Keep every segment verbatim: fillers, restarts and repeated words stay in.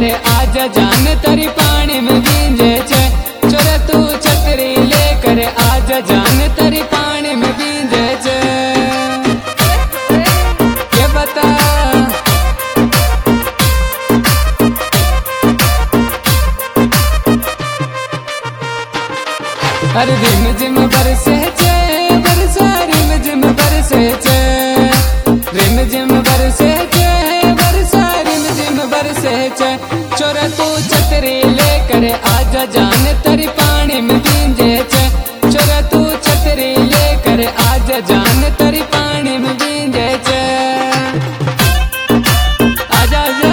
करे आजा जान तेरी पानी में भींजे छे। छोरा तू छतरी लेकर आजा जान तेरी पानी में भींजे छे। ये बता अरे रिम जिम बरसे छे बरसा रिम जिम बरसे छे। रिम जिम बरसे छे बरसा रिम जिम बरसे छे। छोरा तू छतरी लेकर आजा जान तेरी पानी में भींजे छे। छोरा तू छतरी लेकर आजा जान तेरी पानी में भींजे छे। आजा आजा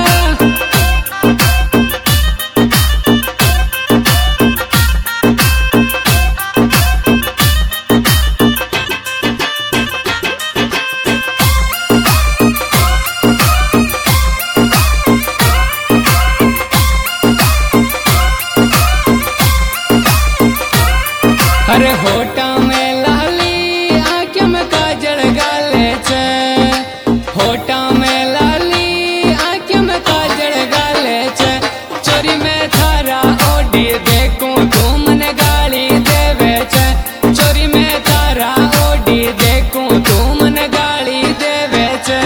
अरे होटा में लाली आँखों में काजल गाले छे। होटा में लाली आँखों में काजल गाले छे। चोरी में थारा ओडी देखूं तू मने गाली देवे छे। चोरी में थारा ओडी देखूं तू मने गाली देवे छे।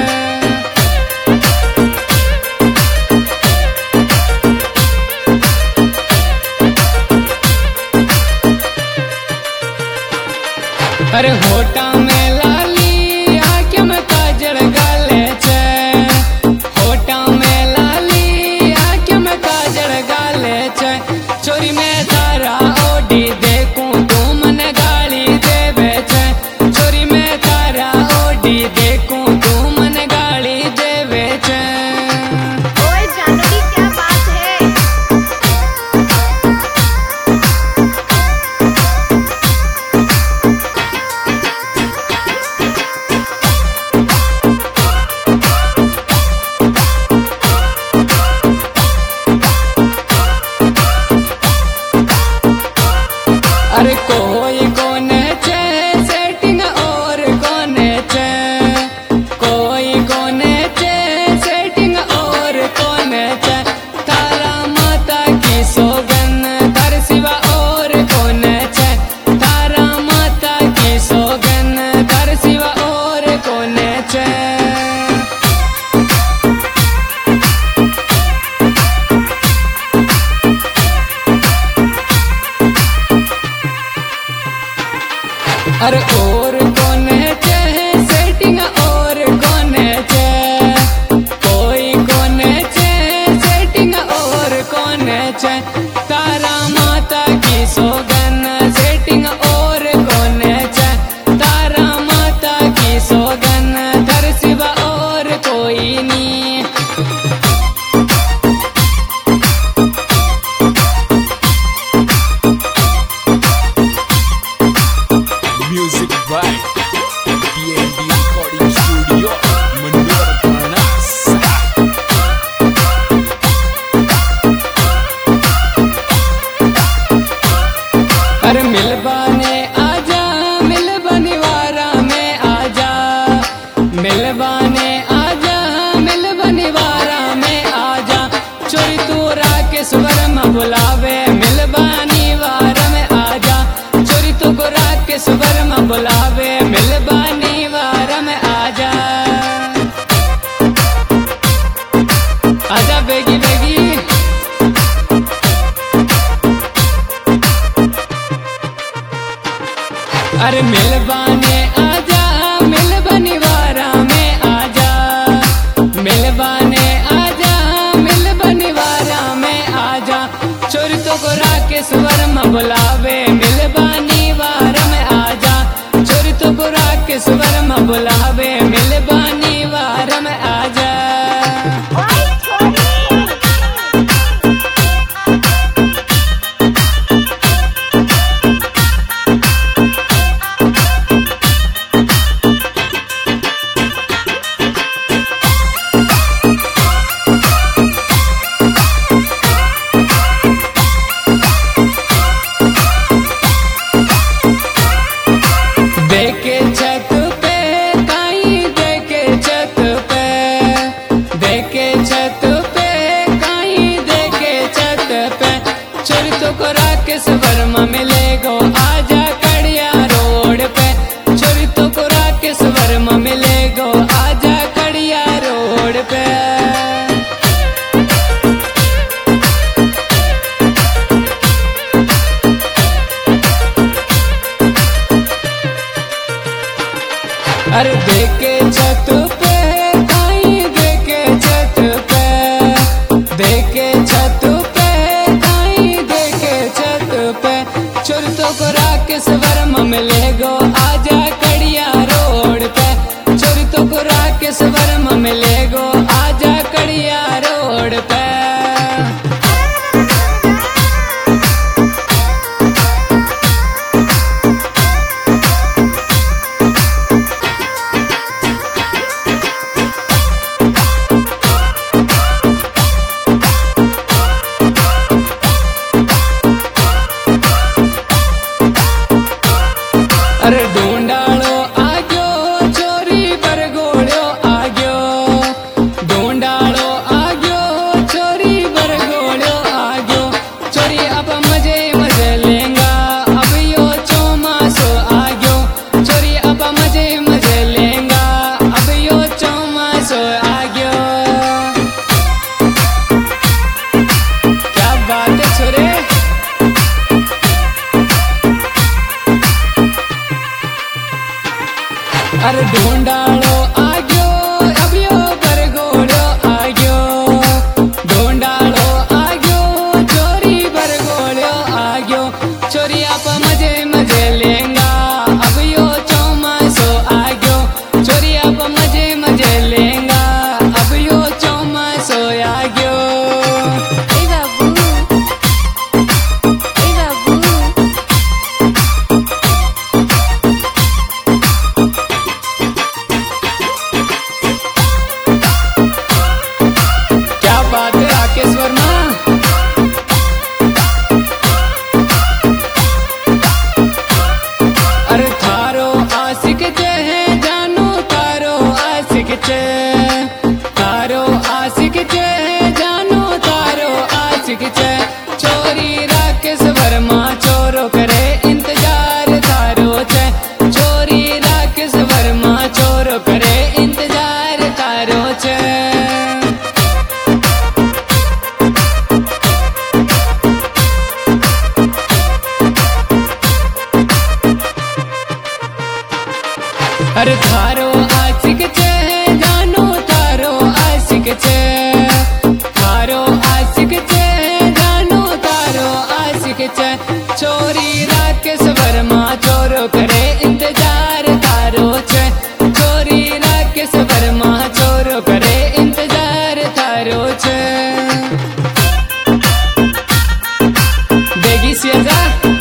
अरे होटा में लाली आँखों में काजल गाले छे। होटा में लाली आँखों में काजल गाले छे। चोरी में तारा ओडी देखूं तू मने गाली देवे छे। चोरी में तारा ओडी देखूं तू मने गाली देवे छे। ओए जानवी क्या बात है। अरे कोई कोने छे सेटिंग और कोने छे। कोई कोने छे सेटिंग और कोने छे। तारा माता की सोगन तार सिवा और कोने छे। तारा माता की सोगन तार सिवा और कोने छे। अरे और कोने छे सेटिंग और कोने छे। कोई कोने छे सेटिंग और कोने छे। तारा माता की सोगन सेटिंग और कोने छे। तारा माता की सोगन धर सिवा और कोई नी। Music by D N D Recording Studio, Menur Panas. अरे मिलबाने आजा मिलबनी वारा में आजा। मिलबाने आजा मिलबनी रोड पे। अरे देखे छत पे काई देखे छत पे, देखे छत पे काई देखे छत पे। चोरतों को राकेश वर्मा मिले गो आजा कड़िया रोड पे। चोरतों को राकेश वर्मा मिले गो आजा कड़िया रोड पे। अरे ढूंढाड़ो आग्यो चोरी बरगोड़ो आग्यो, ढूंढाड़ो आग्यो चोरी बरगोड़ो आग्यो। चोरी अब मजे मजे लेंगा अब यो चौमासो आग्यो। चोरी अब मजे मजे लेंगा अब यो चौमासो आग्यो। क्या बात है छोरे। अरे ढूंढाड़ो आग्यो अब यो बरगोड़ो आग्यो, ढूंढाड़ो आग्यो चोरी बरगोड़ो आग्यो। चोरी आप मजे मजे लेंगा अब यो चौमासो आग्यो। चोरी आप मजे मजे लेंगा अब यो चौमासो आग्यो। ए बाबू, ए बाबू, क्या बात है राकेश वर्मा। अरे थारो आशिक जे है जानो तारो आशिक जे, तारो आशिक जे है जानो तारो आशिक जे। चोरी राकेश वर्मा चोरो करे इंतजार तारो छे। चोरी राकेश वर्मा चोरो करे इंतजार तारो छे। अरे थारो आशिक छे जानो तारो आशिक छे, थारो आशिक छे जानो तारो आशिक छे। चोरी राकेश वर्मा चोरो करे इंतजार तारो छे। चोरी राकेश वर्मा चोरो करे इंतजार तारो छे। बेगी सियाजा।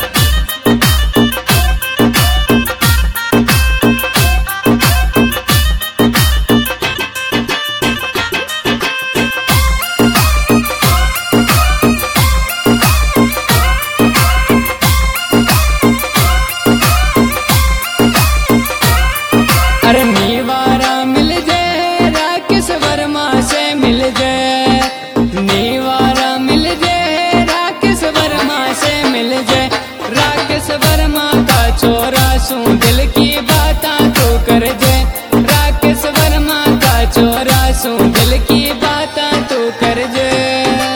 अरे नीवारा मिल जाए राकेश वर्मा से मिल जाए, नीवारा मिल जाए राकेश वर्मा से मिल जाए। राकेश वर्मा का छोरा सू दिल की बातां तो कर जाए। राकेश वर्मा का छोरा सू दिल की बातां तो कर जाए।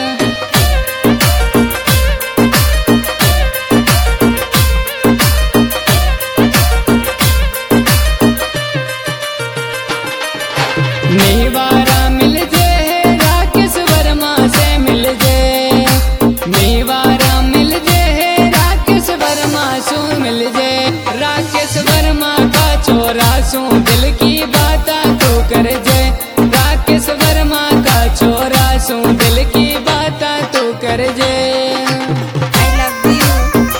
नीवारा मिल जाए राकेश वर्मा से मिल जाए, नीवारा मिल जाए राकेश वर्मा सू मिल जाए। राकेश वर्मा का छोरा सू दिल की बातां तो कर जाए। राकेश वर्मा का छोरा सू दिल की बातां तो कर जाए। I love you.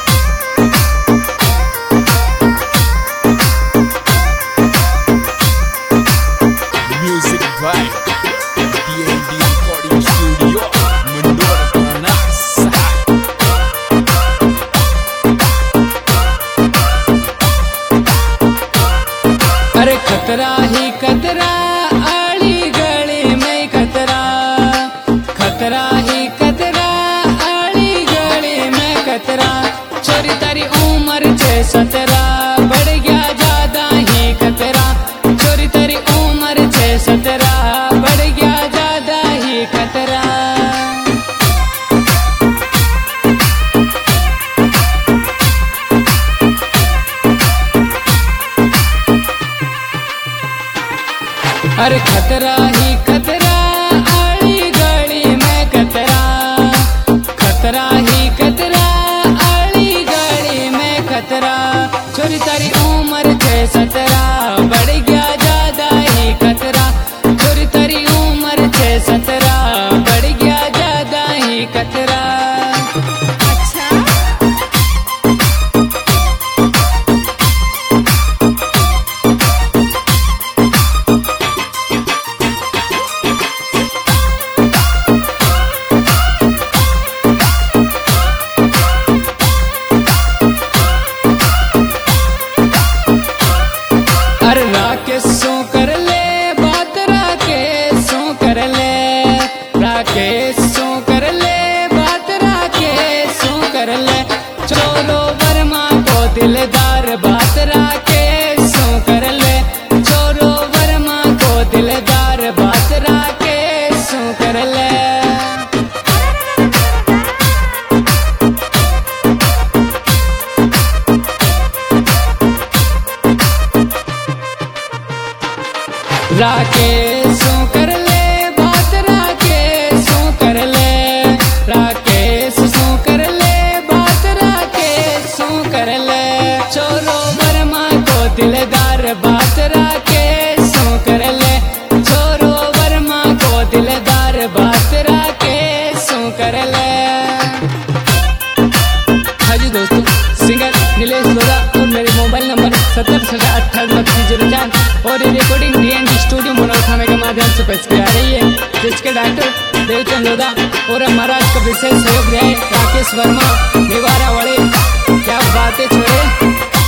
Music by D N D Recording Studio, Mendoza Panas. अरे खतरा ही खतरा आली गली में खतरा, खतरा ही खतरा आली गली में खतरा। छोरी तारी उम्र छे सतरा बढ़ गया ज्यादा ही खतरा। छोरी तारी उम्र छे सतरा बढ़ गया और ये रिकॉर्डिंग डीएनडी स्टूडियो मनोर थाने के माध्यम से पेश की जा रही है, जिसके डायरेक्टर देवचंद लोधा और हमारा का विशेष सहयोग रहे राकेश वर्मा निवारा वाले। क्या बातें छोड़े।